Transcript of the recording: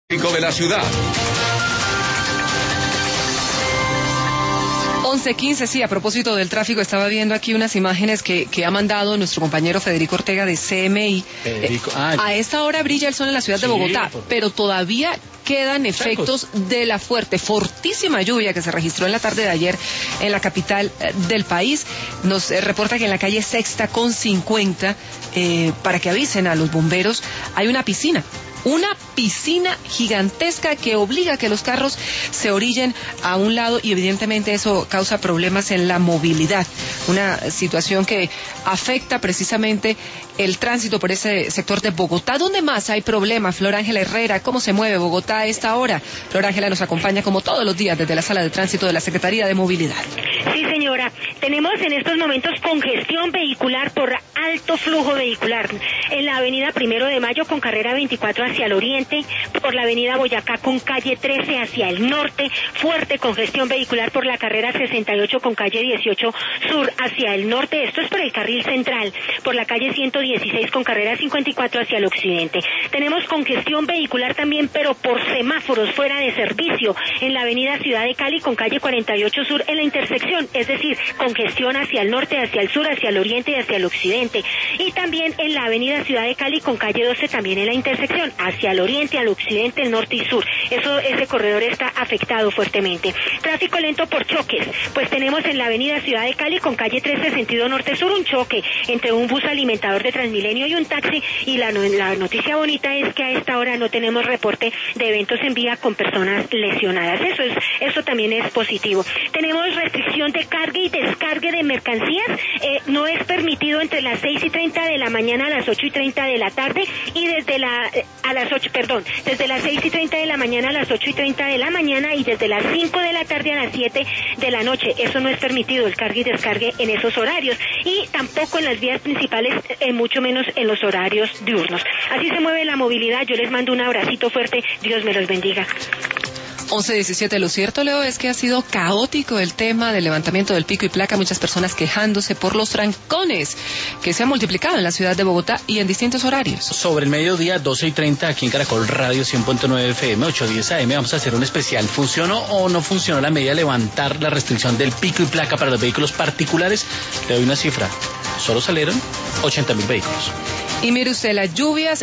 De la ciudad. 11:15, sí, a propósito del tráfico, estaba viendo aquí unas imágenes que ha mandado nuestro compañero Federico Ortega de CMI. A esta hora brilla el sol en la ciudad de Bogotá, pero todavía quedan efectos de la fortísima lluvia que se registró en la tarde de ayer en la capital del país. Nos reporta que en la calle Sexta con 50, para que avisen a los bomberos, hay una piscina gigantesca que obliga a que los carros se orillen a un lado y evidentemente eso causa problemas en la movilidad. Una situación que afecta precisamente el tránsito por ese sector de Bogotá. ¿Dónde más hay problemas? Flor Ángela Herrera, ¿cómo se mueve Bogotá a esta hora? Flor Ángela nos acompaña como todos los días desde la sala de tránsito de la Secretaría de Movilidad. Sí, señora. Tenemos en estos momentos congestión vehicular por alto flujo vehicular en la avenida 1 de Mayo con carrera 24 hacia el oriente, por la avenida Boyacá con calle 13 hacia el norte, fuerte congestión vehicular por la carrera 68 con calle 18 sur hacia el norte, esto es por el carril central, por la calle 116 con carrera 54 hacia el occidente. Tenemos congestión vehicular también, pero por semáforos fuera de servicio, en la avenida Ciudad de Cali con calle 48 sur en la intersección, es decir, congestión hacia el norte, hacia el sur, hacia el oriente y hacia el occidente. Y también en la avenida Ciudad de Cali con calle 12 también en la intersección, hacia el oriente, al occidente, el norte y sur. Ese corredor está afectado fuertemente. Tráfico lento por choques, pues tenemos en la avenida Ciudad de Cali con calle 13 sentido norte-sur un choque entre un bus alimentador de Transmilenio y un taxi, y la noticia bonita es que a esta hora no tenemos reporte de eventos en vía con personas lesionadas. Eso también es positivo. Tenemos restricción de carga y descargue de mercancías, no es permitido entre las 6:30 de la mañana a las 8:30 de la tarde y desde las 6:30 de la mañana a las 8:30 de la mañana y desde las 5 de la tarde a las 7 de la noche. Eso no es permitido, el cargue y descargue en esos horarios, y tampoco en las vías principales, mucho menos en los horarios diurnos. Así se mueve la movilidad. Yo les mando un abracito fuerte, Dios me los bendiga. 11:17, lo cierto, Leo, es que ha sido caótico el tema del levantamiento del pico y placa, muchas personas quejándose por los trancones que se han multiplicado en la ciudad de Bogotá y en distintos horarios. Sobre el mediodía, 12:30, aquí en Caracol Radio 100.9 FM, 8:10 AM, vamos a hacer un especial. ¿Funcionó o no funcionó la medida de levantar la restricción del pico y placa para los vehículos particulares? Le doy una cifra, solo salieron 80.000 vehículos. Y mire usted, las lluvias